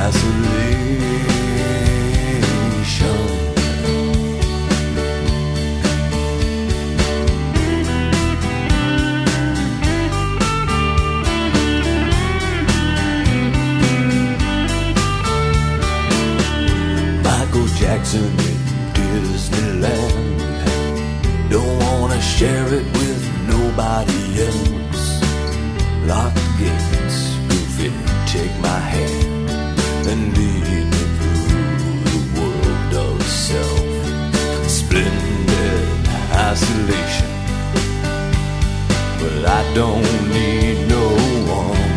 isolation. Michael Jackson in Disneyland, don't wanna share it with nobody else. Lock the gates, goofy, take my hand and lead me through the world of self. Splendid isolation, but I don't need no one.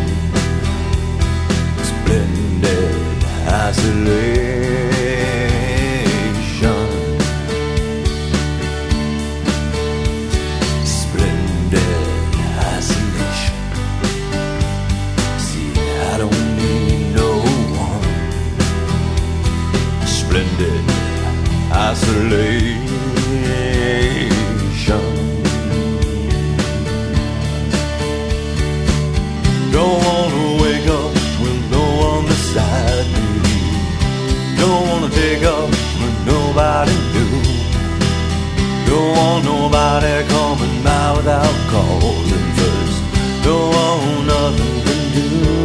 Splendid isolation. Isolation. Don't wanna wake up with no one beside me. Don't wanna take up with nobody new. Don't want nobody coming by without calling first. Don't want nothing to do.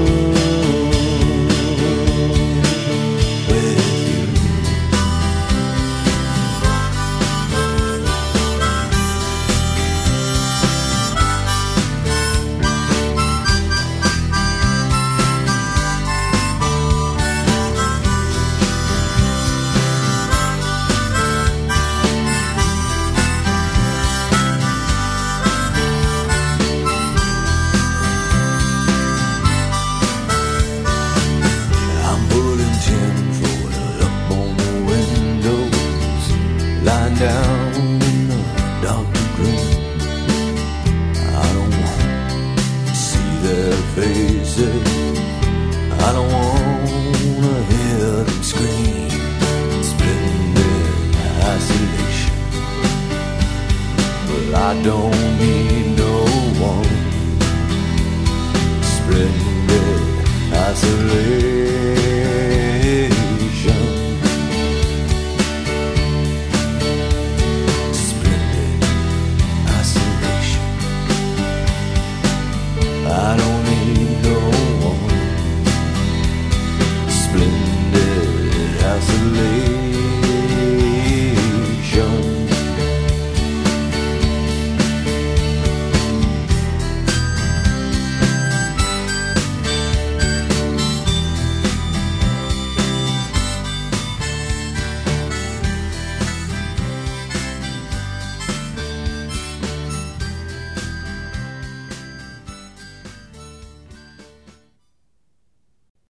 Down in the dark green, I don't want to see their faces. I don't want to hear them scream. Splendid isolation, but I don't need no one. Splendid isolation.